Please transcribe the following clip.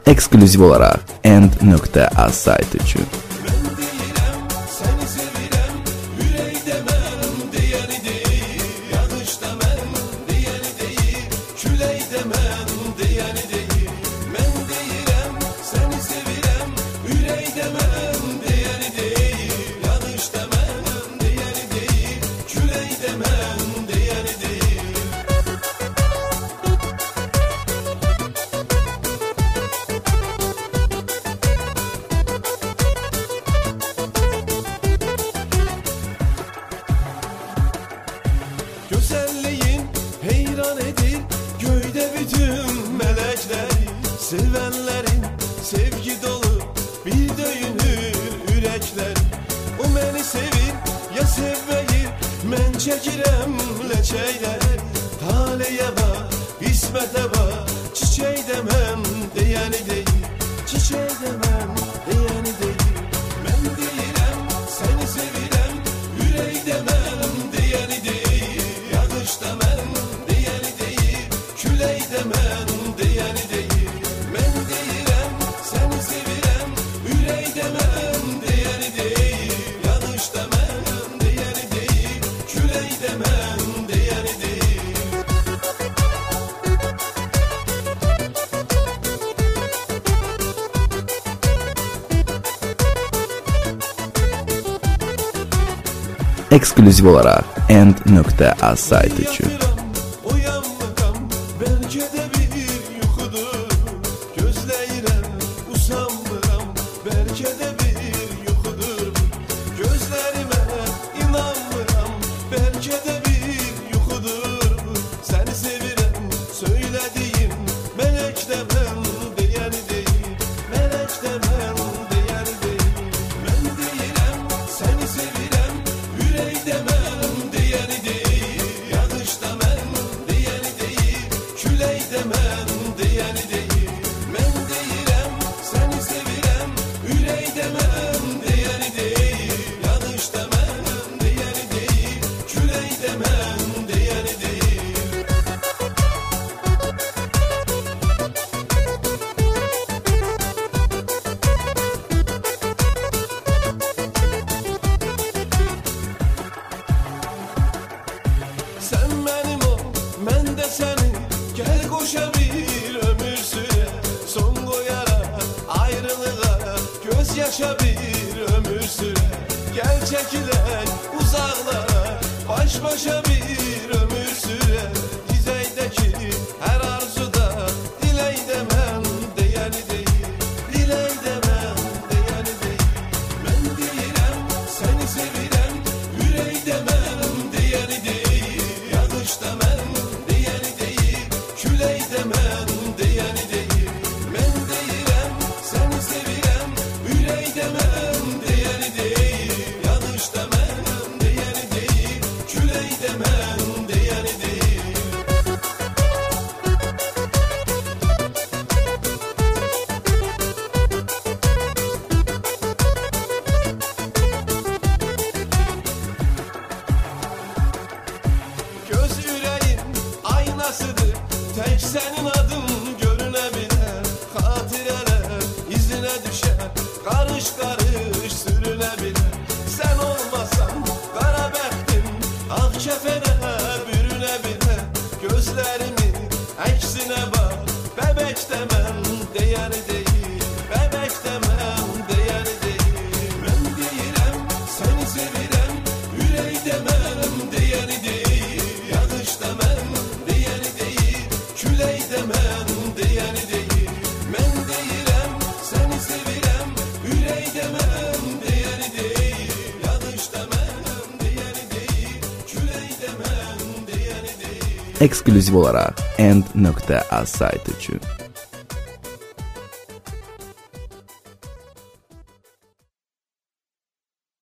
Ekskluziv olarak End.az saytı için. Güzelliğin heyran edir göyde bütün melekler. Sevenlerin sevgi dolu bir döyünür yürekler. O beni sevir ya sevmeyir, men çekirem leçeyler. Taleye bak, ismete bak, çiçeği demem diyeni değil, çiçeği demem diyeni değil. Men değilim seni sevirem, yüreği demem diyeni değil. Yağış demem diyeni değil, küley demem diyeni değil. Men değilim seni sevirem, yüreği demem diyeni değil. Yağış demem diyeni değil, küley demem diyeni değil. Ekskluziv olarak End.az saytı için. Uyanmıram, belki de bir yuxudur. Gözləyirəm, usanmıram, belki de bir yuxudur. Gözlərimə inanmıram, belki de bir yuxudur. Səni sevirəm, söylədiyim melek demem diyəni deyil, melek demem diyəni deyil. Mən deyirəm, səni sevirəm, yüreği demem diyeni değil. Yağış demem diyeni değil, küley demem diyeni değil. Men değilim seni sevirem, yüreği demem diyeni değil. Yağış demem diyeni değil, küley demem diyeni değil. Sen benim ol, ben de senin. Gel koşa bir ömür süre. Son koyarak ayrılığa, gözyaşa bir ömür süre. Gel çekilek uzaklara, baş başa bir ömür süre. Dizeydeki her arzuda diley demem diyeni değil, diley demem diyeni değil. Ben değilim seni sevirem, yüreği demem diyeni değil. Yağış demem diyeni değil, küley demem diyeni değil. Ben değilim seni sevirem, yüreği demem diyeni değil. Yağış demem diyeni değil, küley demem diyeni değil. Göz yüreğin aynasıdır, tek senin adın görünebilir. Hatireler izine düşer, karış karış sürünebilir. Sen olmasan kara bəxtim ak kefene bürünebilir. Gözlerimin eksine bak, bebek demem diyeni değil, bebek demem diyeni değil. Ben değilim seni sevirem, yüreği demem diyeni değil. Yağış demem diyeni değil, küley demem diyeni değil. Ben değilim seni sevirem, yüreği demem diyeni değil. Yağış demem diyeni değil, küley demem diyeni değil. Ekskluziv olarak End.az saytı için.